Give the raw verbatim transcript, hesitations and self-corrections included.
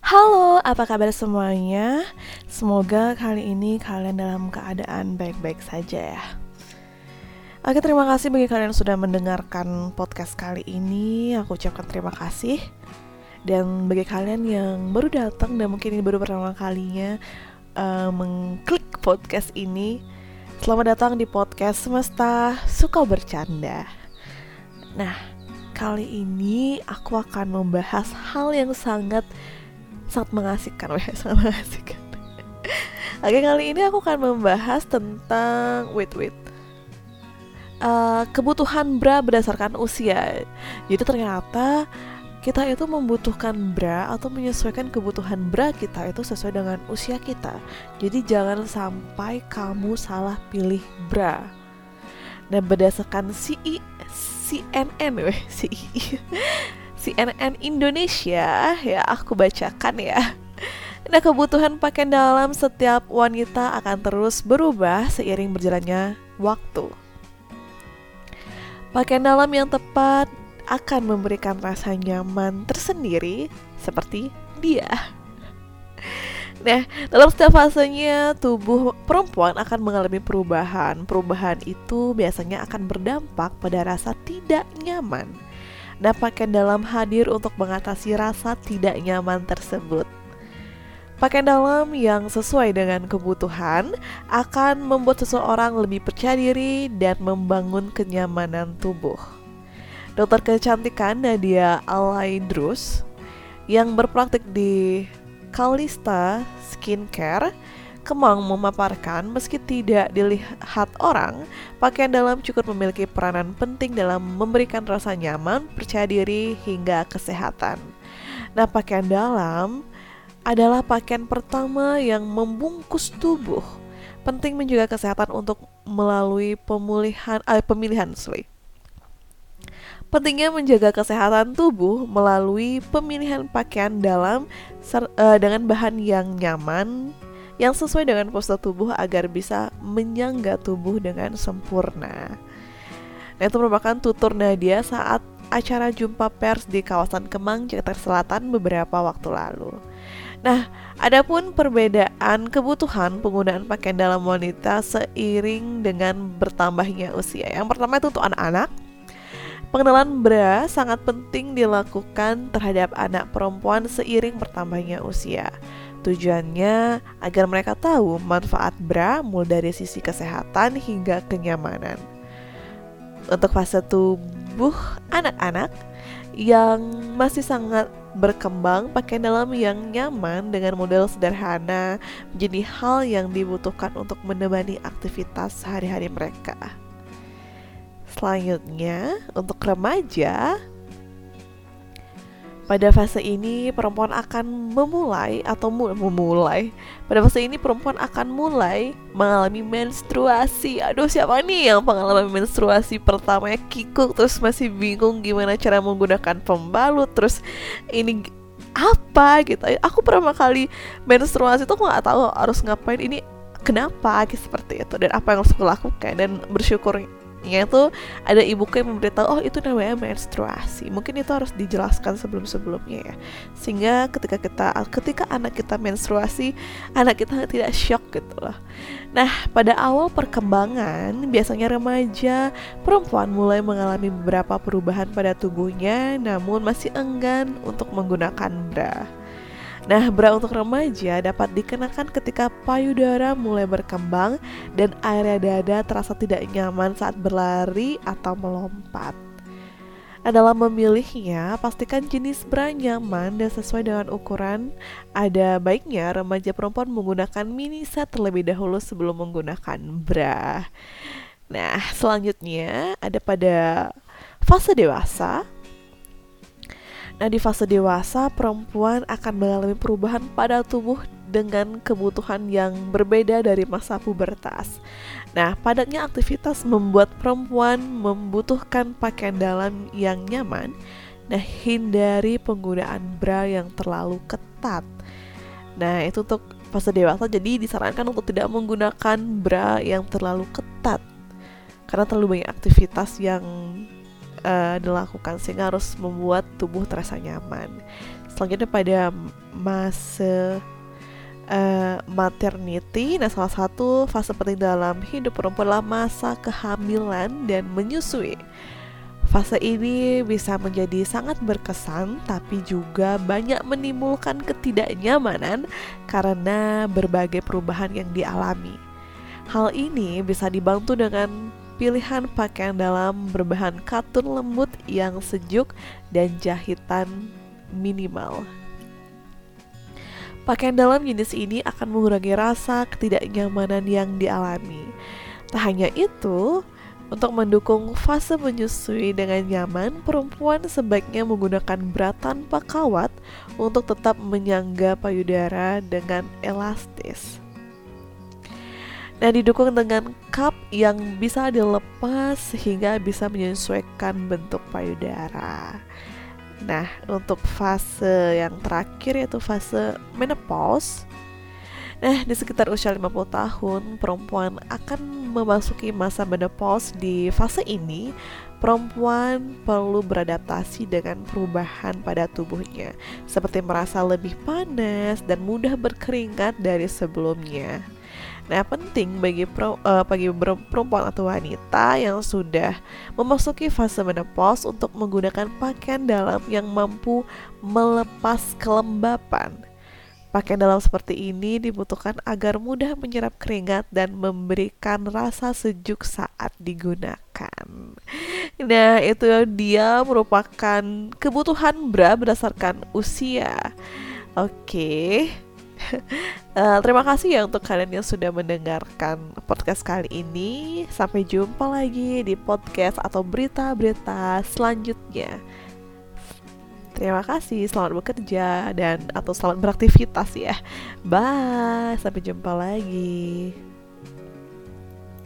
Halo, apa kabar semuanya? Semoga kali ini kalian dalam keadaan baik-baik saja ya. Oke, terima kasih bagi kalian yang sudah mendengarkan podcast kali ini. Aku ucapkan terima kasih. Dan bagi kalian yang baru datang dan mungkin ini baru pertama kalinya uh, mengklik podcast ini, selamat datang di podcast Semesta Suka Bercanda. Nah, kali ini aku akan membahas hal yang sangat sangat mengasihkan, weh, sangat mengasihkan. Oke, kali ini aku akan membahas tentang wait wait uh, kebutuhan bra berdasarkan usia. Jadi ternyata kita itu membutuhkan bra atau menyesuaikan kebutuhan bra kita itu sesuai dengan usia kita. Jadi jangan sampai kamu salah pilih bra. Nah, berdasarkan C I C N N, weh, C I C N N Indonesia, ya aku bacakan ya. Nah, kebutuhan pakaian dalam setiap wanita akan terus berubah seiring berjalannya waktu. Pakaian dalam yang tepat akan memberikan rasa nyaman tersendiri seperti dia. Nah, dalam setiap fasenya tubuh perempuan akan mengalami perubahan. Perubahan itu biasanya akan berdampak pada rasa tidak nyaman. Nah, pakaian dalam hadir untuk mengatasi rasa tidak nyaman tersebut. Pakaian dalam yang sesuai dengan kebutuhan akan membuat seseorang lebih percaya diri dan membangun kenyamanan tubuh. Dokter kecantikan Nadia Alaidrus yang berpraktik di Kalista Skincare Kemang memaparkan, meski tidak dilihat orang, pakaian dalam cukup memiliki peranan penting dalam memberikan rasa nyaman, percaya diri, hingga kesehatan. Nah, pakaian dalam adalah pakaian pertama yang membungkus tubuh. Penting menjaga kesehatan untuk melalui pemulihan, eh, pemilihan sorry. Pentingnya menjaga kesehatan tubuh melalui pemilihan pakaian dalam ser, uh, dengan bahan yang nyaman, yang sesuai dengan postur tubuh agar bisa menyangga tubuh dengan sempurna. Nah, itu merupakan tutur Nadia saat acara jumpa pers di kawasan Kemang, Jakarta Selatan beberapa waktu lalu. Nah, adapun perbedaan kebutuhan penggunaan pakaian dalam wanita seiring dengan bertambahnya usia. Yang pertama itu untuk anak-anak. Pengenalan bra sangat penting dilakukan terhadap anak perempuan seiring bertambahnya usia. Tujuannya agar mereka tahu manfaat bra mulai dari sisi kesehatan hingga kenyamanan. Untuk fase tubuh anak-anak yang masih sangat berkembang, pakaian dalam yang nyaman dengan model sederhana menjadi hal yang dibutuhkan untuk menemani aktivitas sehari-hari mereka. Selanjutnya, untuk remaja, pada fase ini perempuan akan memulai atau mu- memulai. Pada fase ini perempuan akan mulai mengalami menstruasi. Aduh, siapa nih yang pengalaman menstruasi pertamanya kikuk terus masih bingung gimana cara menggunakan pembalut, terus ini apa gitu. Aku pertama kali menstruasi tuh aku nggak tahu harus ngapain, ini kenapa gitu, seperti itu, dan apa yang harus aku lakukan. Dan bersyukur nya itu ada ibuku yang memberitahu, oh itu namanya menstruasi. Mungkin itu harus dijelaskan sebelum-sebelumnya ya, sehingga ketika kita ketika anak kita menstruasi, anak kita tidak shock gitu loh. Nah, pada awal perkembangan biasanya remaja perempuan mulai mengalami beberapa perubahan pada tubuhnya, namun masih enggan untuk menggunakan bra. Nah, bra untuk remaja dapat dikenakan ketika payudara mulai berkembang dan area dada terasa tidak nyaman saat berlari atau melompat. Nah, dalam memilihnya, pastikan jenis bra nyaman dan sesuai dengan ukuran. Ada baiknya remaja perempuan menggunakan mini set terlebih dahulu sebelum menggunakan bra. Nah, selanjutnya ada pada fase dewasa. Nah, di fase dewasa, perempuan akan mengalami perubahan pada tubuh dengan kebutuhan yang berbeda dari masa pubertas. Nah, padatnya aktivitas membuat perempuan membutuhkan pakaian dalam yang nyaman. Nah, hindari penggunaan bra yang terlalu ketat. Nah, itu untuk fase dewasa, jadi disarankan untuk tidak menggunakan bra yang terlalu ketat karena terlalu banyak aktivitas yang uh, dilakukan sehingga harus membuat tubuh terasa nyaman. Selanjutnya pada fase uh, maternity. Nah, salah satu fase penting dalam hidup perempuan adalah masa kehamilan dan menyusui. Fase ini bisa menjadi sangat berkesan, tapi juga banyak menimbulkan ketidaknyamanan karena berbagai perubahan yang dialami. Hal ini bisa dibantu dengan pilihan pakaian dalam berbahan katun lembut yang sejuk dan jahitan minimal. Pakaian dalam jenis ini akan mengurangi rasa ketidaknyamanan yang dialami. Tak hanya itu, untuk mendukung fase menyusui dengan nyaman, perempuan sebaiknya menggunakan bra tanpa kawat untuk tetap menyangga payudara dengan elastis. Nah, didukung dengan cup yang bisa dilepas sehingga bisa menyesuaikan bentuk payudara. Nah, untuk fase yang terakhir yaitu fase menopause. Nah, di sekitar usia lima puluh tahun, perempuan akan memasuki masa menopause. Di fase ini, perempuan perlu beradaptasi dengan perubahan pada tubuhnya, seperti merasa lebih panas dan mudah berkeringat dari sebelumnya. Nah, penting bagi, pro, uh, bagi perempuan atau wanita yang sudah memasuki fase menopause untuk menggunakan pakaian dalam yang mampu melepas kelembapan. Pakaian dalam seperti ini dibutuhkan agar mudah menyerap keringat dan memberikan rasa sejuk saat digunakan. Nah, itu dia merupakan kebutuhan bra berdasarkan usia. Oke. uh, Terima kasih ya untuk kalian yang sudah mendengarkan podcast kali ini. Sampai jumpa lagi di podcast atau berita-berita selanjutnya. Terima kasih, selamat bekerja dan atau selamat beraktivitas ya. Bye, sampai jumpa lagi.